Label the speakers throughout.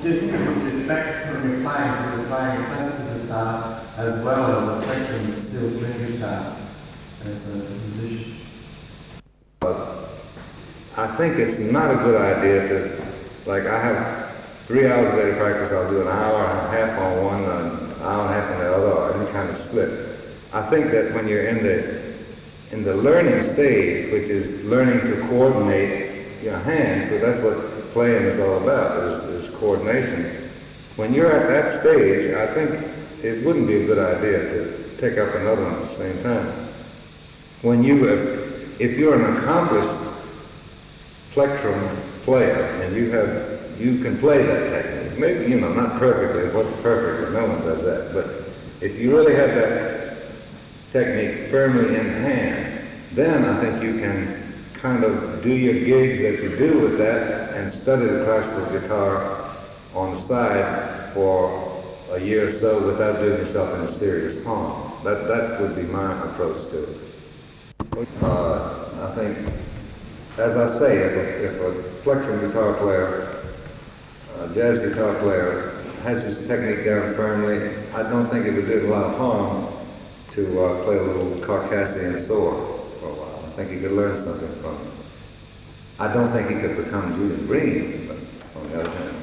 Speaker 1: do you think it would detract from your playing if you were playing a classical guitar as well as a plectrum steel string guitar as a musician?
Speaker 2: I think it's not a good idea to, like I have 3 hours a day to practice, I'll do an hour and a half on one, an hour and a half on the other, or any kind of split. I think that when you're in the learning stage, which is learning to coordinate your hands, so that's what playing is all about, is coordination. When you're at that stage, I think it wouldn't be a good idea to take up another one at the same time. When if you're an accomplished plectrum player and you can play that technique, maybe, not perfectly, what's perfect, no one does that, but if you really have that technique firmly in hand, then I think you can kind of do your gigs that you do with that and study the classical guitar on the side for a year or so without doing yourself any serious harm. That would be my approach to it. I think, as I say, if a plectrum guitar player, a jazz guitar player, has his technique down firmly, I don't think it would do a lot of harm to play a little Carcassian soar for a while. I think he could learn something from it. I don't think he could become Julian Green, but on the other hand,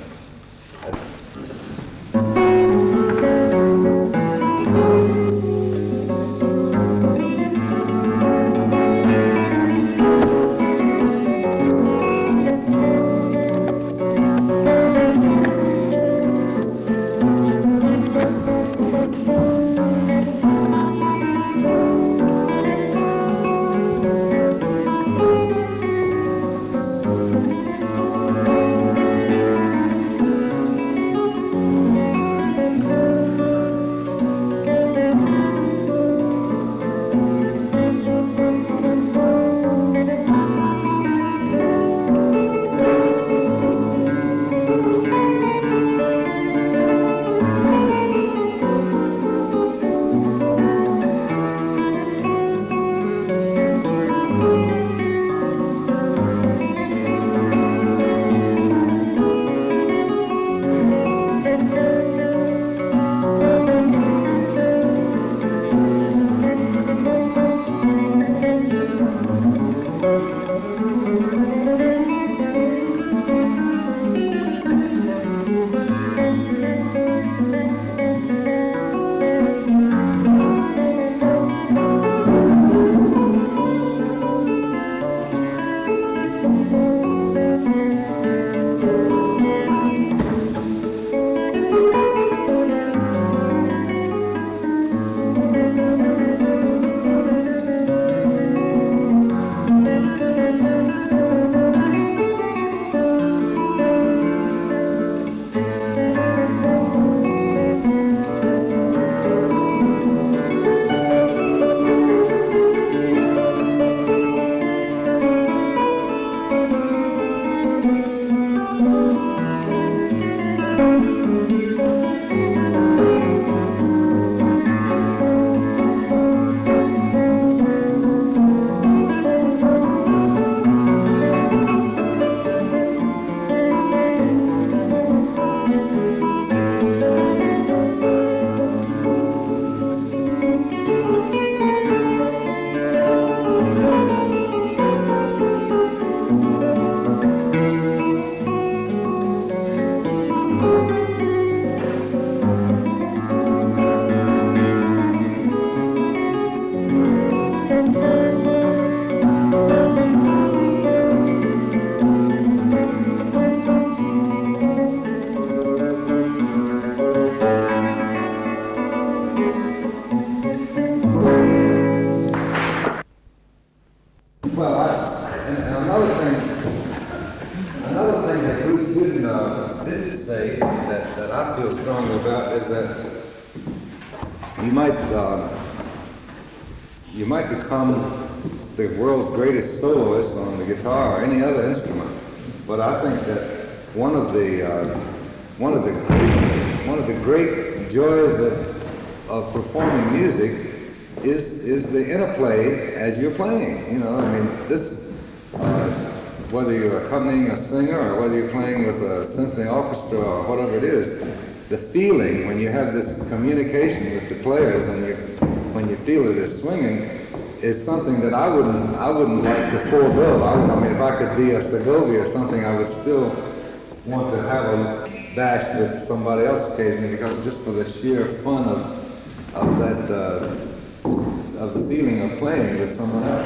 Speaker 2: you might become the world's greatest soloist on the guitar or any other instrument. But I think that one of the great joys of performing music is the interplay as you're playing. You know, I mean, this whether you're accompanying a singer or whether you're playing with a symphony orchestra or whatever it is, the feeling when you have this communication with the players and when you feel it is swinging is something that I wouldn't like to forego. I mean, if I could be a Segovia or something, I would still want to have a dash with somebody else occasionally, because just for the sheer fun of that of the feeling of playing with someone else.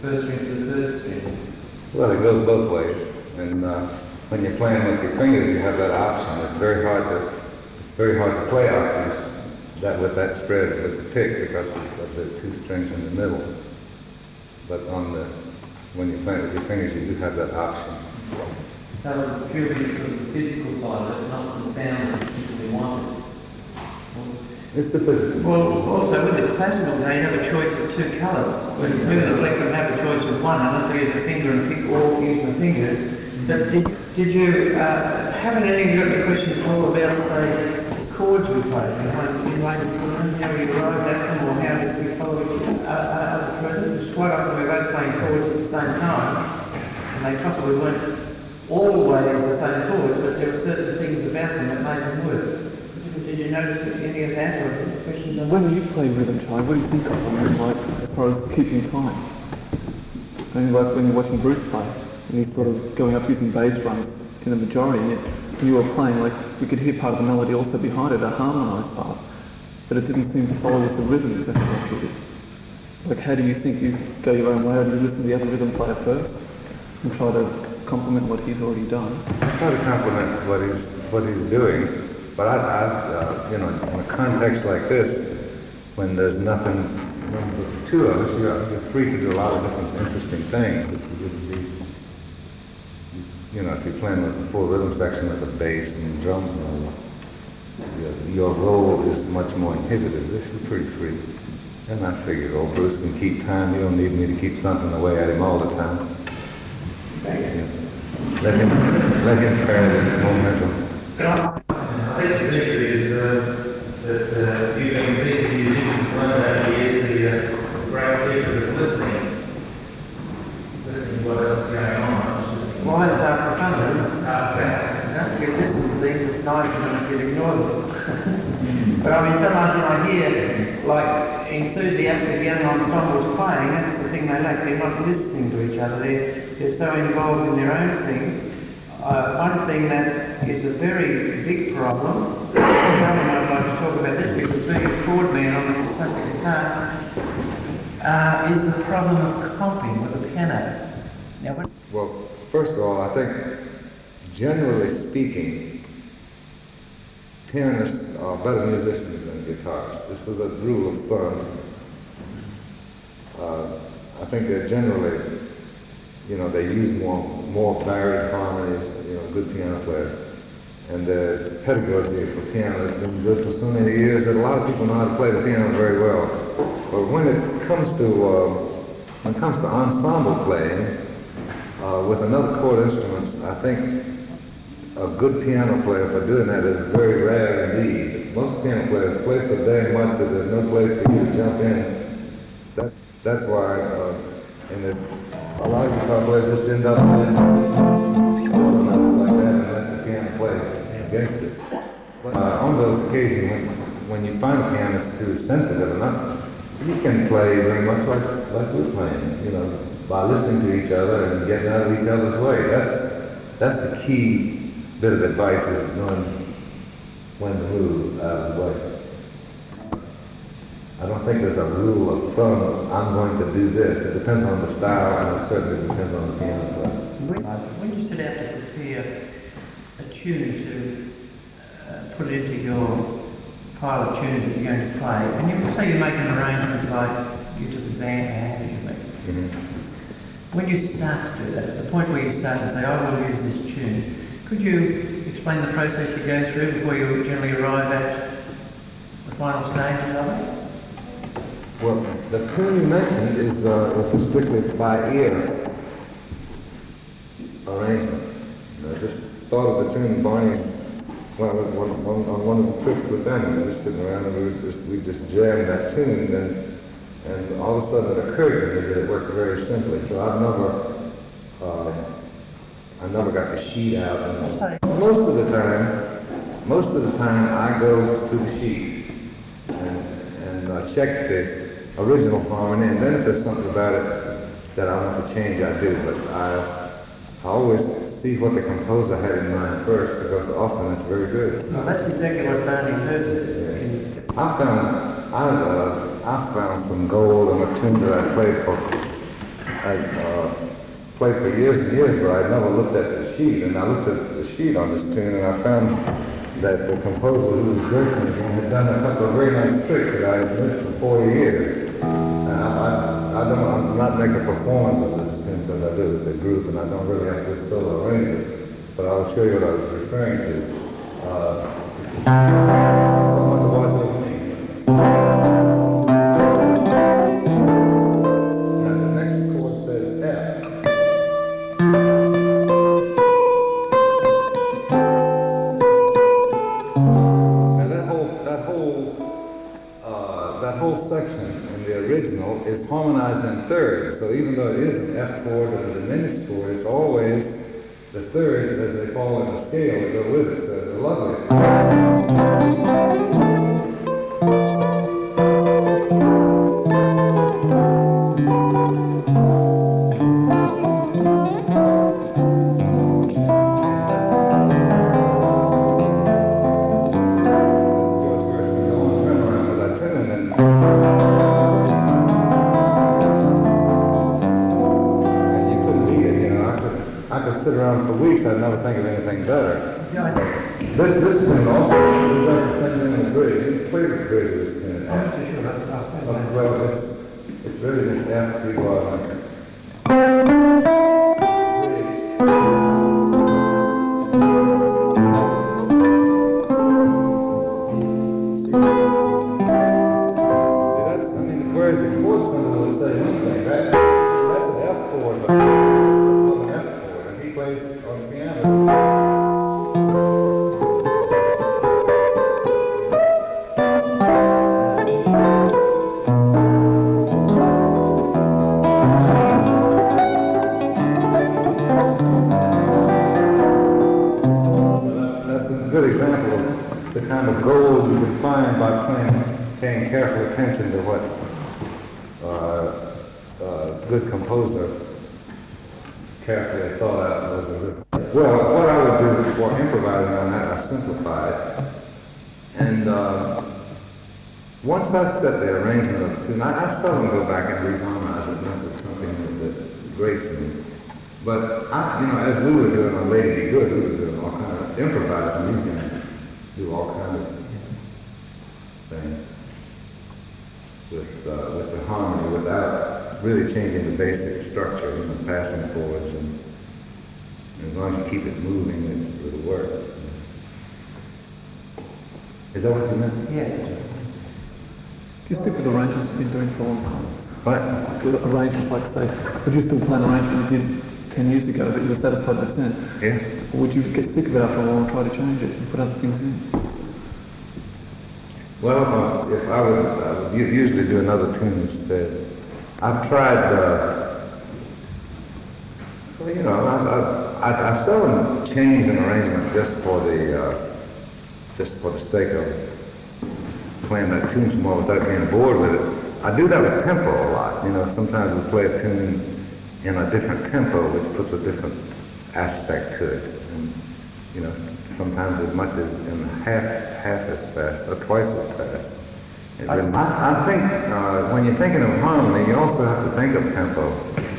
Speaker 3: first string to the third string.
Speaker 2: Well, it goes both ways. And when you're playing with your fingers, you have that option. It's very hard to play octaves with that spread with the pick because of the two strings in the middle. But when you're playing with your fingers, you do have that option.
Speaker 3: So it's purely because of the physical side of it, not the sound that you particularly wanted.
Speaker 2: It's the physical.
Speaker 4: Well, also with the classical, they have a choice of two colours. When you do the electric, have a choice of one, unless they use a finger and pick or use the fingers. But did you haven't any of your questions all about the chords we play? In later children, how you arrived at them or how did you follow other rhythms? Because quite often we're both playing chords at the same time, and they possibly weren't always the same chords, but there were certain things about them that made them work. Did you notice any of that or questions on
Speaker 5: When you play rhythm, Charlie, what do you think of? I mean, like, as far as keeping time? I mean, like when you're watching Bruce play, and he's sort of going up using bass runs in the majority, and yet when you were playing, like, you could hear part of the melody also behind it, a harmonised part, but it didn't seem to follow with the rhythm exactly like you did. Like, how do you think you go your own way, or do you listen to the other rhythm player first, and try to complement what he's already done?
Speaker 2: I try to complement what he's doing. But in a context like this, when there's nothing, when the two of us, you're free to do a lot of different interesting things that you wouldn't be, if you're playing with a full rhythm section with the bass and drums and all that, your role is much more inhibited. This is pretty free. And I figured, Bruce can keep time. You don't need me to keep thumping away at him all the time. Let him carry the momentum.
Speaker 4: I think the secret is that you've been seeing musicians learn over the years the great secret of listening to what else is going on. Well, it's for fun, isn't it? If you listen to things, it's nice when you ignore them. But I mean, sometimes when I hear, like, enthusiastic young ensembles playing, that's the thing they lack. They're not listening to each other. They're so involved in their own thing. One thing that is a very big problem, I'd like to talk about this because being a chord man on the classic guitar, is the problem of comping with the piano. Now,
Speaker 2: Well, first of all, I think, generally speaking, pianists are better musicians than guitarists. This is a rule of thumb. I think they're generally, they use more varied harmonies, good piano players. And the pedagogy for piano has been good for so many years that a lot of people know how to play the piano very well. But when it comes to ensemble playing with another chord instruments, I think a good piano player for doing that is very rare indeed. Most piano players play so very much that there's no place for you to jump in. That's why, a lot of guitar players just end up playing notes like that and let the piano play against it. But on those occasions, when you find a pianist who's sensitive enough, he can play very much like we're playing, by listening to each other and getting out of each other's way. That's the key bit of advice, is knowing when to move out of the way. I don't think there's a rule of thumb, I'm going to do this. It depends on the style, and it certainly depends on the piano player.
Speaker 4: when you set out to prepare a tune to put it into your pile of tunes that you're going to play, and you say you're making arrangements like you took the band, how do you make? When you start to do that, at the point where you start to say, I will use this tune, could you explain the process you go through before you generally arrive at the final stage of it?
Speaker 2: Well, the tune you mentioned is a strictly by ear arrangement. I just thought of the tune Barney on one of the trips with them. We were just sitting around and we just jammed that tune, and all of a sudden it occurred to me that it worked very simply. So I never got the sheet out. And most of the time I go to the sheet and check the original harmony, and then if there's something about it that I want to change, I do. But I always see what the composer had in mind first, because often it's very good.
Speaker 4: Well, that's exactly what Barney Heard said.
Speaker 2: I found some gold on a tune that I played for played for years and years, but I never looked at the sheet. And I looked at the sheet on this tune, and I found that the composer who was working with me had done a couple of very nice tricks that I had missed for 40 years. And I'm not making a performance of this tune because I do with the group, and I don't really have good solo arrangement. But I'll show you what I was referring to. Someone to watch over me. Now the next chord says F. Now that whole section in the original is harmonized in thirds. So even though it is an F chord or a diminished chord, it's always the thirds as they fall in the scale that go with it. So it's lovely. Sit around for weeks, I'd never think of anything better. This tune also does the same thing in the bridge. You play the bridge of this tune. Well, it's really just F, 3 bars on it. The kind of gold you can find by paying careful attention to what a good composer carefully thought out was a good. Well, what I would do before improvising on that, I simplified. And once I set the arrangement of the tune, I seldom go back and reharmonize it unless it's something that grates me. But as we were doing on Lady Be Good, we were doing all kind of improvising. You can do all kinds of things with the harmony without really changing the basic structure, passing chords, and as long as you keep it moving, it'll work. Is that what you meant?
Speaker 3: Yeah.
Speaker 5: Do you stick with arrangements you've been doing for a long time?
Speaker 2: What?
Speaker 5: With arrangements, like say, would you still play an arrangement you did 10 years ago that you were satisfied with then?
Speaker 2: Yeah.
Speaker 5: Or would you get sick of it after a while and try to change it and put other things in?
Speaker 2: Well, if I would usually do another tune instead. I've tried, I seldom change an arrangement just for the sake of playing that tune some more without being bored with it. I do that with tempo a lot. Sometimes we play a tune in a different tempo, which puts a different aspect to it. And, sometimes as much as in half as fast or twice as fast. I think when you're thinking of harmony, you also have to think of tempo.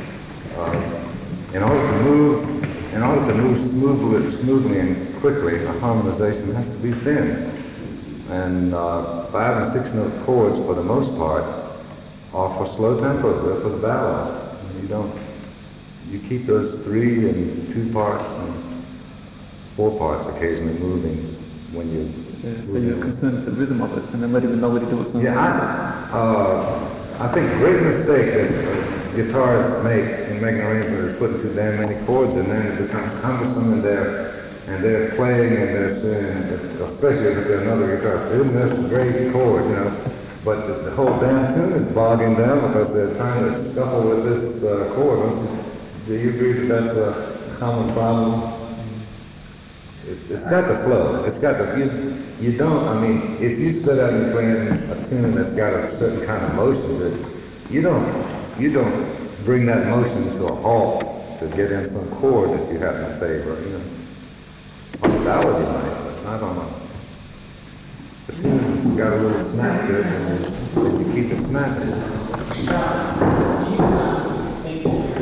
Speaker 2: In order to move smoothly and quickly, a harmonization has to be thin. And 5 and 6 note chords, for the most part, are for slow tempos. They're for the ballads. You keep those 3 and 2 parts and 4 parts occasionally moving when you.
Speaker 5: Yeah, so you're concerned with the rhythm of it, and then letting the melody do its own thing.
Speaker 2: I think a great mistake that guitarists make in making arrangements is putting too damn many chords in there, and it becomes cumbersome, and they're playing and they're singing, especially if they're another guitarist. Isn't this a great chord, But the whole damn tune is bogging down because they're trying to scuffle with this chord. Do you agree that that's a common problem? It's got to flow. It's got to, if you sit out and play a tune that's got a certain kind of motion to it, you don't bring that motion to a halt to get in some chord that you happen to favor, On the ballad you might, but not on the tune's got a little snap to it, and you keep it snapping.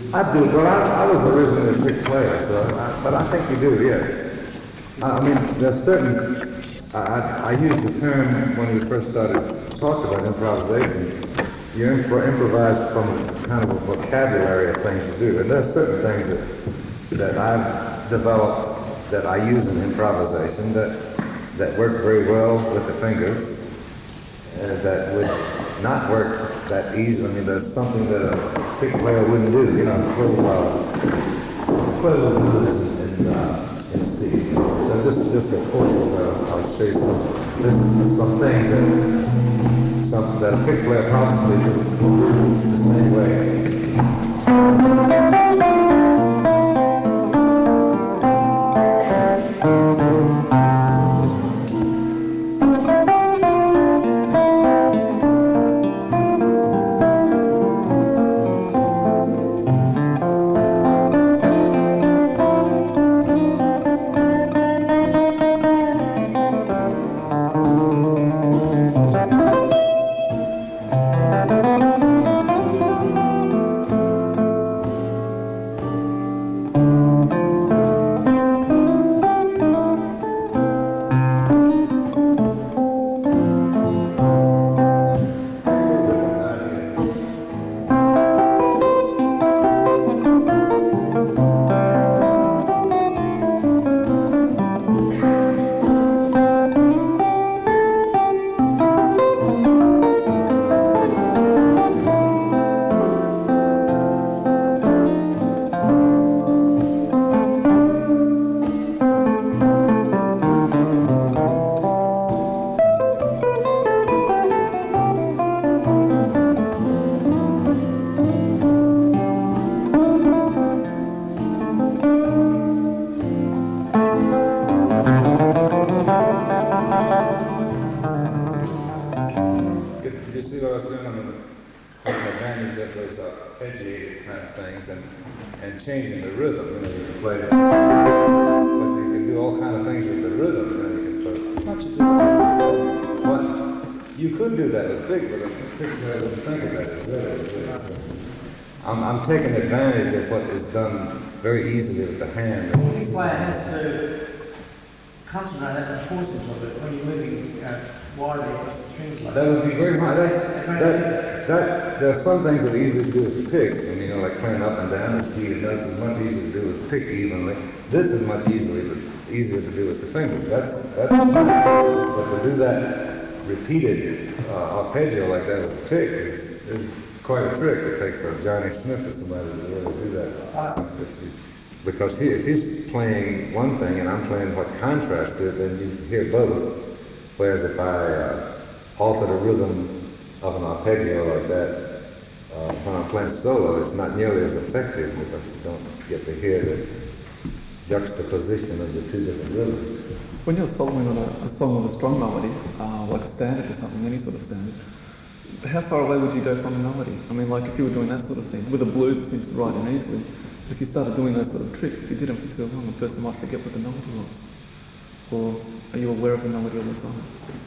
Speaker 2: I do. Well, I was originally a trick player, but I think you do, yes. I mean, there's certain, I used the term when we first started talking about improvisation. You improvise from kind of a vocabulary of things you do, and there's certain things that I've developed that I use in improvisation that work very well with the fingers, that would not work that easy. I mean, there's something that a pick player wouldn't do, you know, play a little blues in C. So just a chord, I'll show you some things that a pick player probably will do the same way. And changing the rhythm, you know, you can play, but you can do all kind of things with the rhythm, you know, you can play.
Speaker 1: How'd you do that?
Speaker 2: What? You could do that with big, but I wouldn't think of that as really. I'm taking advantage of what is done very easily with the hand.
Speaker 4: The big player has to concentrate on the portions of it when you're moving widely across the strings like
Speaker 2: that. That would be very hard. There are some things that are easy to do with the pick, and you know, like playing up and down the key of notes is much easier to do with the pick evenly. This is much easier to do with the fingers. That's but to do that repeated arpeggio like that with the pick is quite a trick. It takes a Johnny Smith or somebody to really do that. Because if he's playing one thing and I'm playing what contrast is, then you hear both. Whereas if I alter the rhythm of an arpeggio like that, when I'm playing solo, it's not nearly as effective because you don't get to hear the juxtaposition of the two different rhythms.
Speaker 5: When you're soloing on a song with a strong melody, like a standard or something, any sort of standard, how far away would you go from the melody? I mean, like if you were doing that sort of thing, with a blues it seems to ride in easily, but if you started doing those sort of tricks, if you did them for too long, the person might forget what the melody was. Or are you aware of the melody all the time?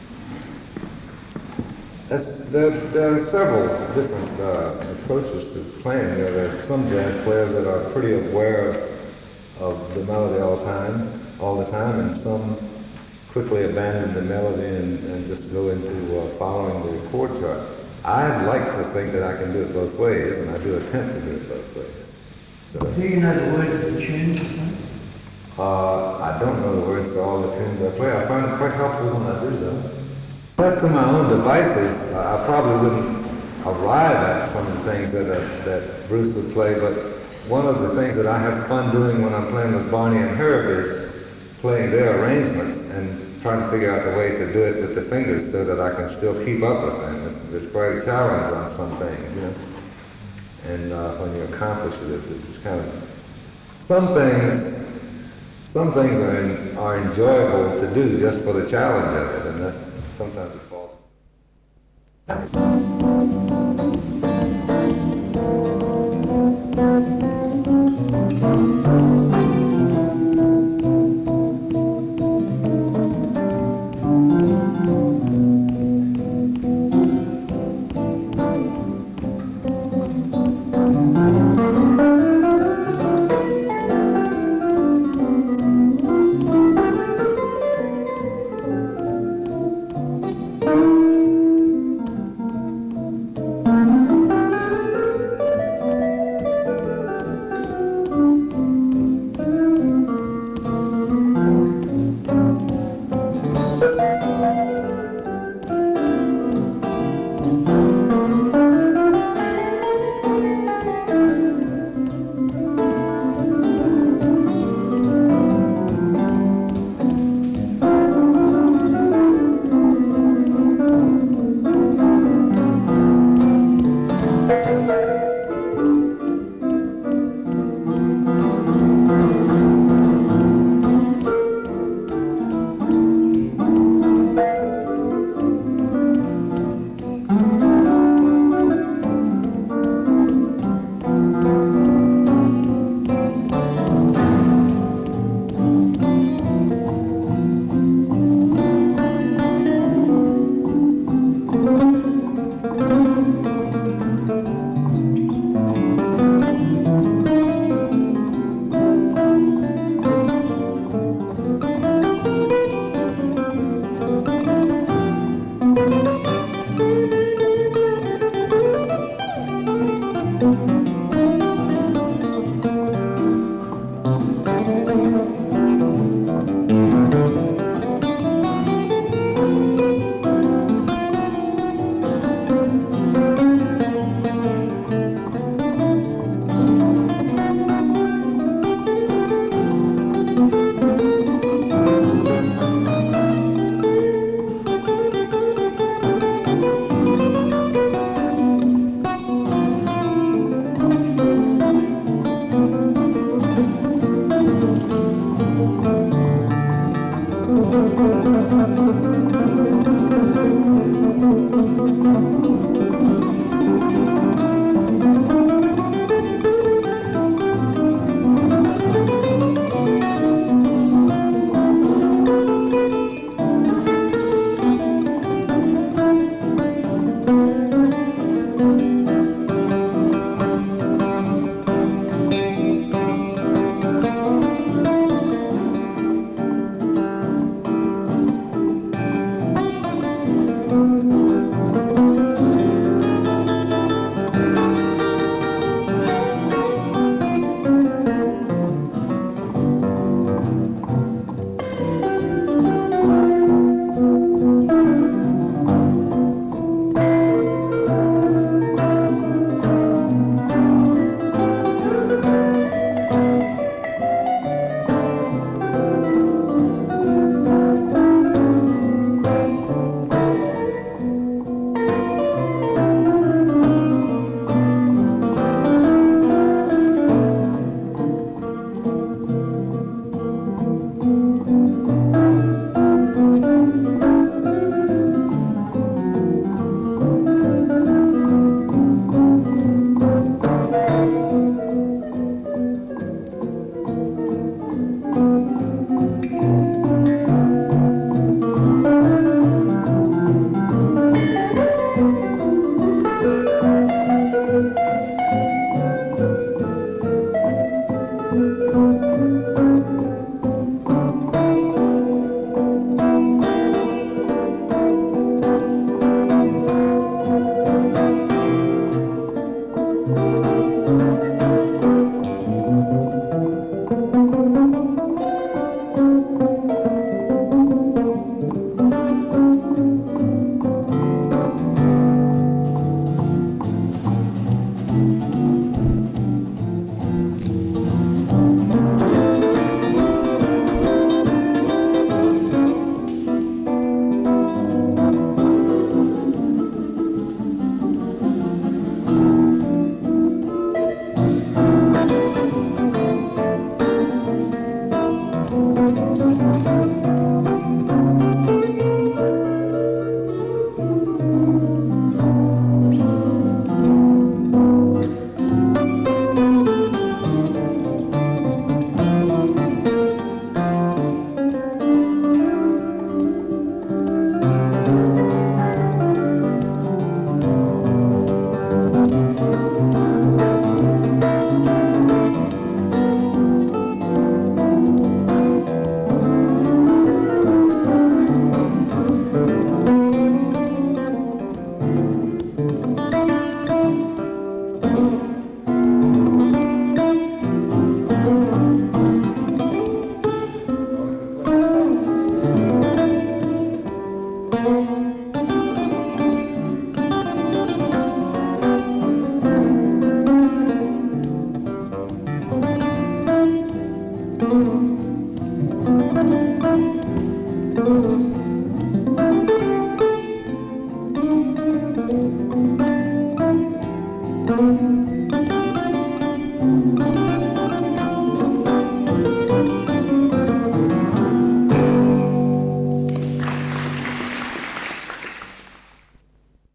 Speaker 2: There are several different approaches to playing. There are some jazz players that are pretty aware of the melody all the time, and some quickly abandon the melody and just go into following the chord chart. I'd like to think that I can do it both ways, and I do attempt to do it both ways. So,
Speaker 4: do you know the words of the tunes?
Speaker 2: I don't know the words to all the tunes I play. I find it quite helpful when I do though. Left to my own devices, I probably wouldn't arrive at some of the things that Bruce would play, but one of the things that I have fun doing when I'm playing with Barney and Herb is playing their arrangements and trying to figure out the way to do it with the fingers so that I can still keep up with them. It's quite a challenge on some things, you know. And when you accomplish it, it's kind of some things are enjoyable to do just for the challenge of it, and that's sometimes it falls.